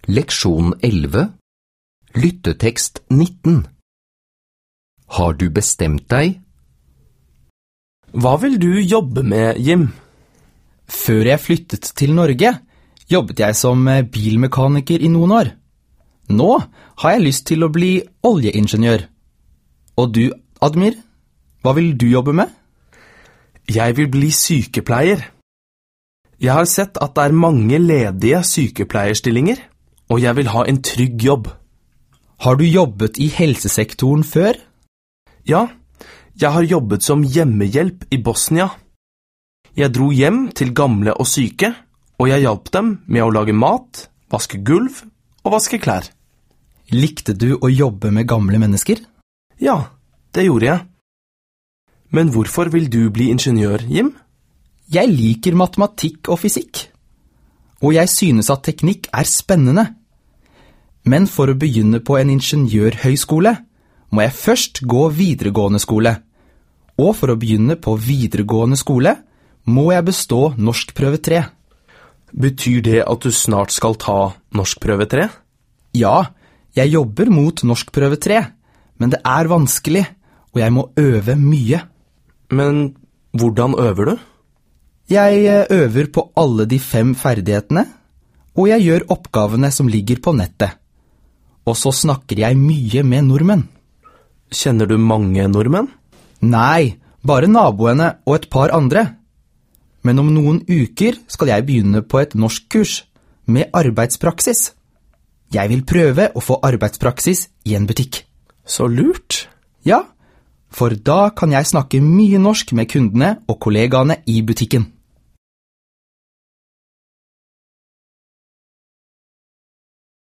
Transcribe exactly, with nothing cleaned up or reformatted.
Leksjon elleve. Lyttetekst nitten. Har du bestemt deg? Hva vil du jobbe med, Jim? Før jeg flyttet til Norge, jobbet jeg som bilmekaniker i noen år. Nå har jeg lyst til å bli oljeingeniør. Og du, Admir, hva vil du jobbe med? Jeg vil bli sykepleier. Jeg har sett at det er mange ledige sykepleierstillinger, og jeg vil ha en trygg jobb. Har du jobbet i helsesektoren før? Ja, jeg har jobbet som hjemmehjelp i Bosnia. Jeg dro hjem til gamle og syke, og jeg hjalp dem med å lage mat, vaske gulv og vaske klær. Likte du å jobbe med gamle mennesker? Ja, det gjorde jeg. Men hvorfor vil du bli ingeniør, Jim? Jeg liker matematikk og fysikk, og jeg synes at teknikk er spennende. Men for å begynne på en ingeniørhøyskole, må jeg først gå videregående skole. Og for å begynne på videregående skole, må jeg bestå norskprøve tre. Betyr det at du snart skal ta norskprøve tre? Ja, jeg jobber mot norskprøve tre, men det er vanskelig, og jeg må øve mye. Men hvordan øver du? Jeg øver på alle de fem ferdighetene, og jeg gjør oppgavene som ligger på nettet. Og så snakker jeg mye med nordmenn. Kjenner du mange nordmenn? Nei, bare naboene og et par andre. Men om noen uker skal jeg begynne på et norskkurs med arbeidspraksis. Jeg vil prøve å få arbeidspraksis i en butikk. Så lurt. Ja, for da kan jeg snakke mye norsk med kundene og kollegaene i butikken.